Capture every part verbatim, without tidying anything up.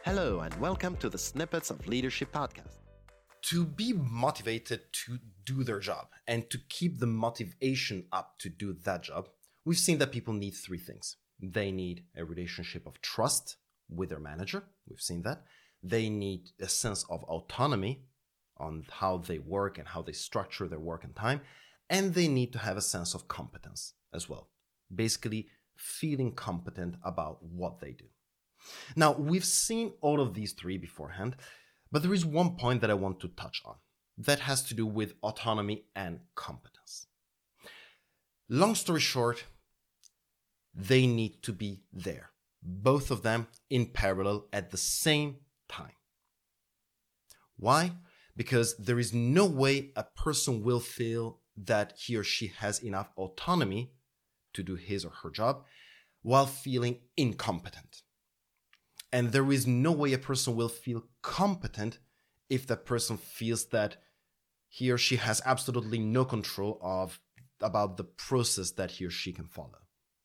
Hello and welcome to the Snippets of Leadership podcast. To be motivated to do their job and to keep the motivation up to do that job, we've seen that people need three things. They need a relationship of trust with their manager. We've seen that. They need a sense of autonomy on how they work and how they structure their work and time. And they need to have a sense of competence as well. Basically, feeling competent about what they do. Now, we've seen all of these three beforehand, but there is one point that I want to touch on that has to do with autonomy and competence. Long story short, they need to be there, both of them in parallel at the same time. Why? Because there is no way a person will feel that he or she has enough autonomy to do his or her job while feeling incompetent. And there is no way a person will feel competent if that person feels that he or she has absolutely no control of about the process that he or she can follow.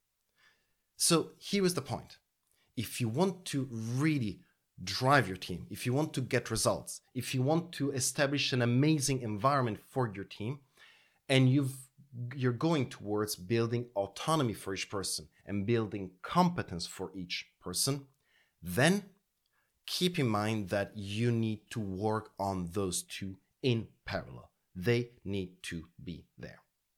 So here is the point. If you want to really drive your team, if you want to get results, if you want to establish an amazing environment for your team, and you've you're going towards building autonomy for each person and building competence for each person, then keep in mind that you need to work on those two in parallel. They need to be there.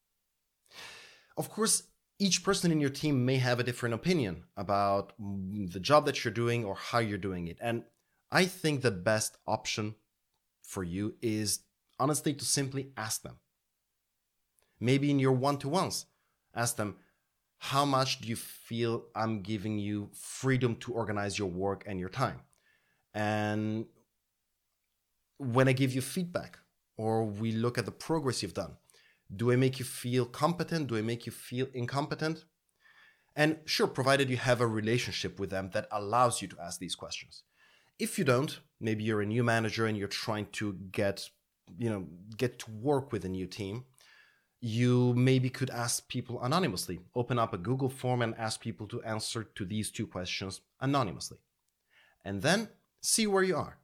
Of course, each person in your team may have a different opinion about the job that you're doing or how you're doing it. And I think the best option for you is honestly to simply ask them. Maybe in your one-to-ones, ask them, how much do you feel I'm giving you freedom to organize your work and your time? And when I give you feedback or we look at the progress you've done, do I make you feel competent? Do I make you feel incompetent? And sure, provided you have a relationship with them that allows you to ask these questions. If you don't, maybe you're a new manager and you're trying to get, you know, get to work with a new team. You maybe could ask people anonymously, open up a Google form and ask people to answer to these two questions anonymously. And then see where you are.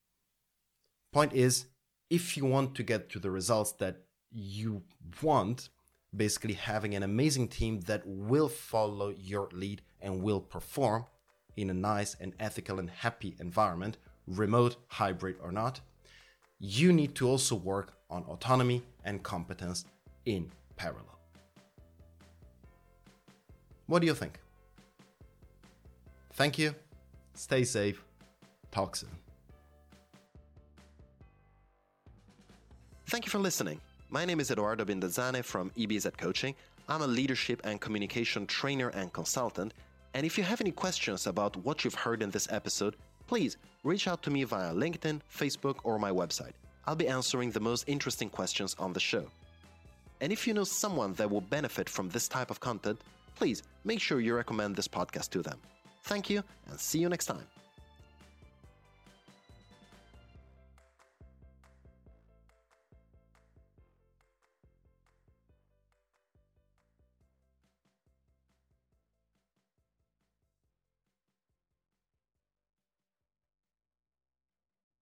Point is, if you want to get to the results that you want, basically having an amazing team that will follow your lead and will perform in a nice and ethical and happy environment, remote, hybrid or not, you need to also work on autonomy and competence in parallel. What do you think? Thank you. Stay safe. Talk soon. Thank you for listening. My name is Edoardo Bindazzane from E B Z Coaching. I'm a leadership and communication trainer and consultant. And if you have any questions about what you've heard in this episode, please reach out to me via LinkedIn, Facebook, or my website. I'll be answering the most interesting questions on the show. And if you know someone that will benefit from this type of content, please make sure you recommend this podcast to them. Thank you, and see you next time.